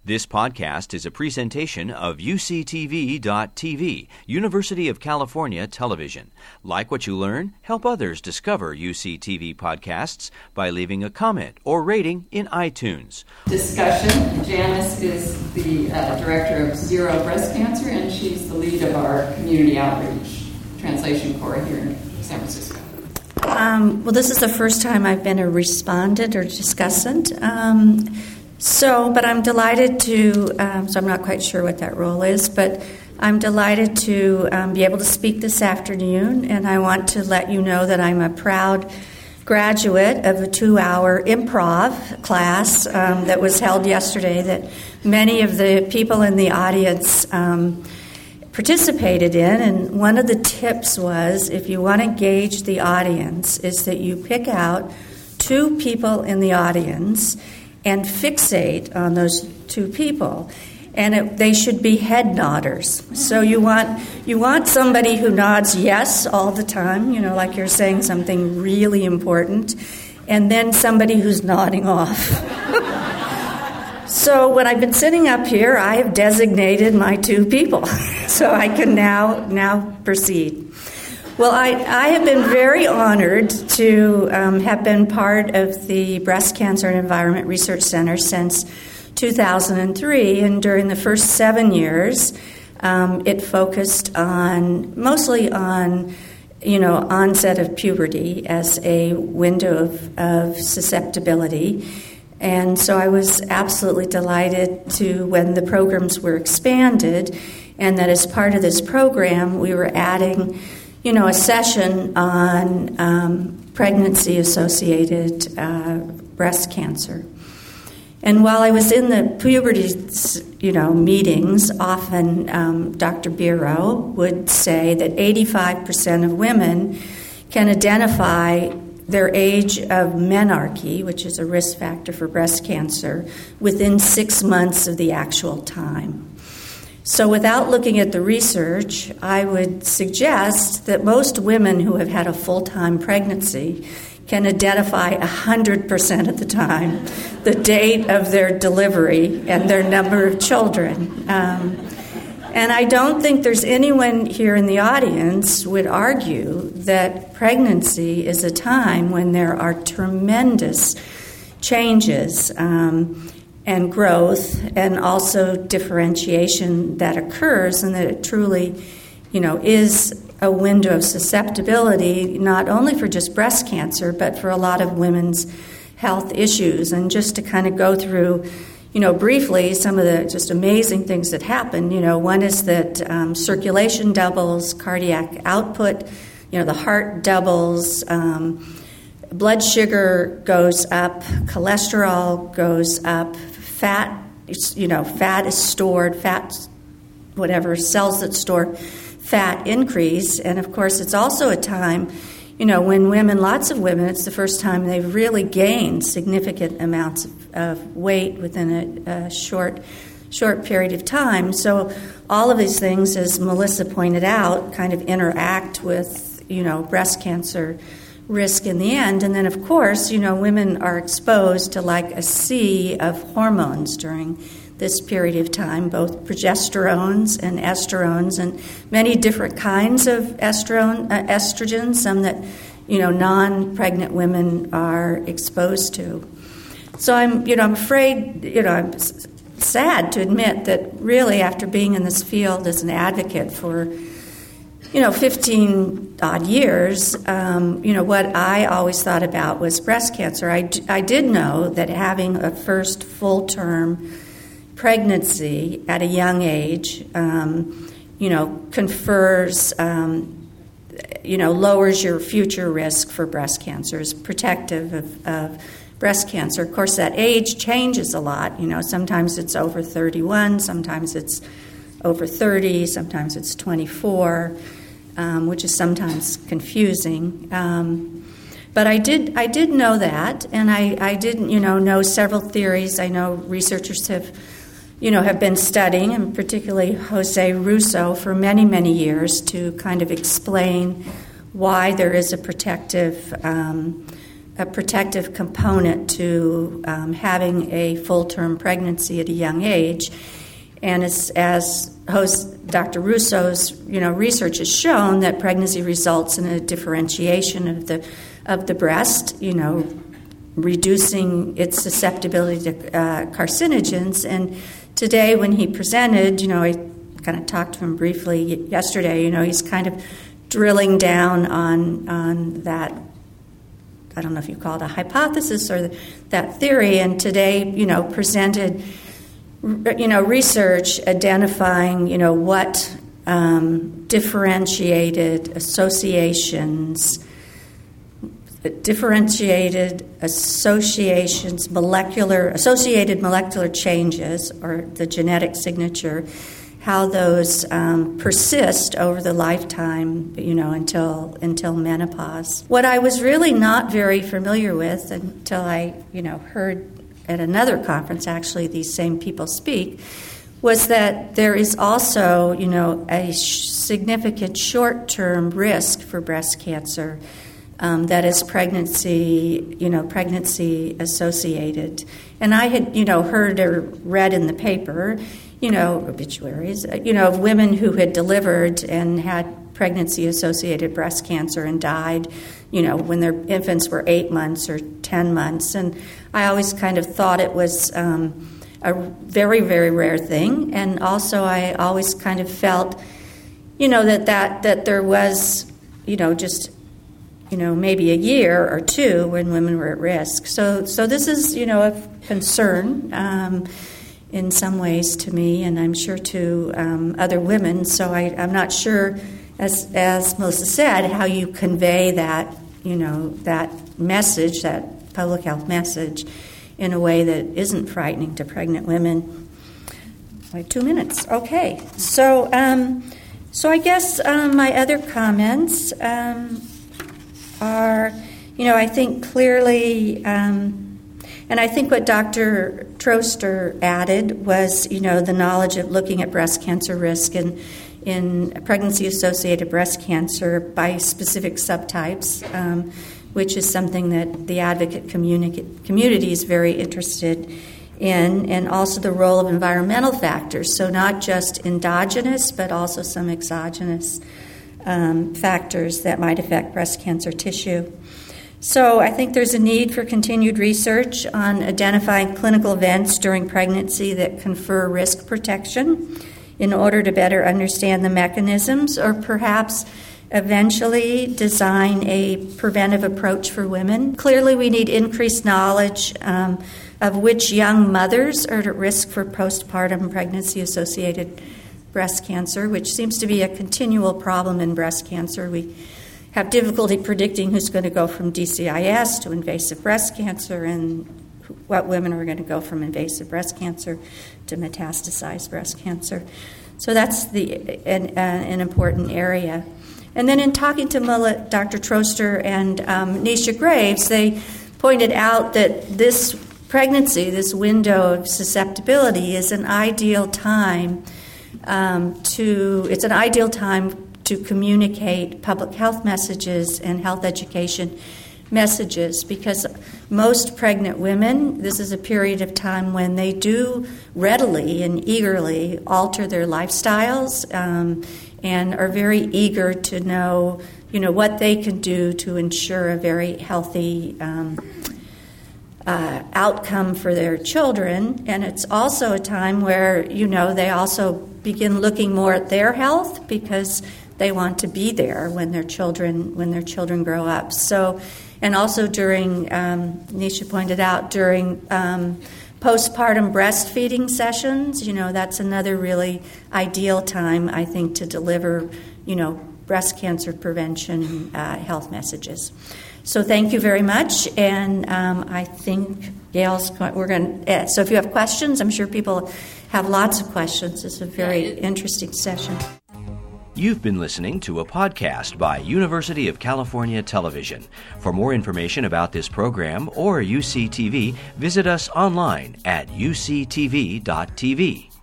This podcast is a presentation of UCTV.tv, University of California Television. Like what you learn? Help others discover UCTV podcasts by leaving a comment or rating in iTunes. Discussion. Janice is the director of Zero Breast Cancer, and she's the lead of our community outreach translation corps here in San Francisco. Well, this is the first time I've been a respondent or discussant. But I'm delighted to, so I'm not quite sure what that role is, but I'm delighted to be able to speak this afternoon, and I want to let you know that I'm a proud graduate of a 2-hour improv class that was held yesterday that many of the people in the audience participated in, and one of the tips was, if you want to gauge the audience, is that you pick out 2 people in the audience and fixate on those 2 people, and they should be head nodders. So you want somebody who nods yes all the time, like you're saying something really important, and then somebody who's nodding off. So when I've been sitting up here, I have designated my 2 people, so I can now proceed. Well, I have been very honored to have been part of the Breast Cancer and Environment Research Center since 2003, and during the first 7 years, it focused mostly on onset of puberty as a window of susceptibility. And so I was absolutely delighted when the programs were expanded, and that as part of this program, we were adding a session on pregnancy-associated breast cancer. And while I was in the puberty, meetings, often Dr. Biro would say that 85% of women can identify their age of menarche, which is a risk factor for breast cancer, within 6 months of the actual time. So without looking at the research, I would suggest that most women who have had a full-time pregnancy can identify 100% of the time the date of their delivery and their number of children. And I don't think there's anyone here in the audience would argue that pregnancy is a time when there are tremendous changes and growth, and also differentiation that occurs, and that it truly, is a window of susceptibility, not only for just breast cancer, but for a lot of women's health issues. And just to kind of go through, briefly, some of the just amazing things that happen, one is that circulation doubles, cardiac output, the heart doubles, blood sugar goes up, cholesterol goes up, fat is stored, cells that store fat increase. And of course, it's also a time, when lots of women, it's the first time they've really gained significant amounts of weight within a short period of time. So all of these things, as Melissa pointed out, kind of interact with, breast cancer risk in the end. And then, of course, women are exposed to like a sea of hormones during this period of time, both progesterones and estrogens, and many different kinds of estrogens, some that, non-pregnant women are exposed to. So I'm afraid, I'm sad to admit that really after being in this field as an advocate for 15-odd years, what I always thought about was breast cancer. I did know that having a first full-term pregnancy at a young age, confers, lowers your future risk for breast cancer, is protective of breast cancer. Of course, that age changes a lot. Sometimes it's over 31, sometimes it's over 30, sometimes it's 24. Which is sometimes confusing. But I did know that, and I did, know several theories. I know researchers have been studying, and particularly Jose Russo, for many, many years to kind of explain why there is a protective a protective component to having a full-term pregnancy at a young age. And as host Dr. Russo's research has shown, that pregnancy results in a differentiation of the breast, reducing its susceptibility to carcinogens. And today, when he presented, I kind of talked to him briefly yesterday. He's kind of drilling down on that. I don't know if you call it a hypothesis or that theory. And today, presented, research identifying, what differentiated associations, associated molecular changes, or the genetic signature, how those persist over the lifetime, until menopause. What I was really not very familiar with until I, heard at another conference, actually, these same people speak, was that there is also, a significant short-term risk for breast cancer that is pregnancy associated. And I had, heard or read in the paper, obituaries, of women who had delivered and had pregnancy-associated breast cancer and died, when their infants were 8 months or 10 months. And I always kind of thought it was a very, very rare thing. And also I always kind of felt, that there was, just, maybe a year or two when women were at risk. So this is, a concern in some ways to me, and I'm sure to other women. So I'm not sure, as Melissa said, how you convey that, that message, that public health message, in a way that isn't frightening to pregnant women. 2 minutes. Okay. So I guess my other comments are, I think clearly. And I think what Dr. Troster added was, the knowledge of looking at breast cancer risk in pregnancy-associated breast cancer by specific subtypes, which is something that the advocate community is very interested in, and also the role of environmental factors, so not just endogenous, but also some exogenous factors that might affect breast cancer tissue. So I think there's a need for continued research on identifying clinical events during pregnancy that confer risk protection in order to better understand the mechanisms, or perhaps eventually design a preventive approach for women. Clearly, we need increased knowledge of which young mothers are at risk for postpartum pregnancy-associated breast cancer, which seems to be a continual problem in breast cancer. We have difficulty predicting who's going to go from DCIS to invasive breast cancer, and what women are going to go from invasive breast cancer to metastasized breast cancer. So that's an important area. And then in talking to Dr. Troster and Nisha Graves, they pointed out that this pregnancy, this window of susceptibility, is an ideal time to communicate public health messages and health education messages, because most pregnant women, this is a period of time when they do readily and eagerly alter their lifestyles and are very eager to know, what they can do to ensure a very healthy outcome for their children. And it's also a time where, they also begin looking more at their health, because they want to be there when their children grow up. So, and also during, Nisha pointed out, during postpartum breastfeeding sessions, that's another really ideal time, I think, to deliver, breast cancer prevention health messages. So thank you very much, and I think we're going to, so if you have questions, I'm sure people have lots of questions. It's a very interesting session. You've been listening to a podcast by University of California Television. For more information about this program or UCTV, visit us online at uctv.tv.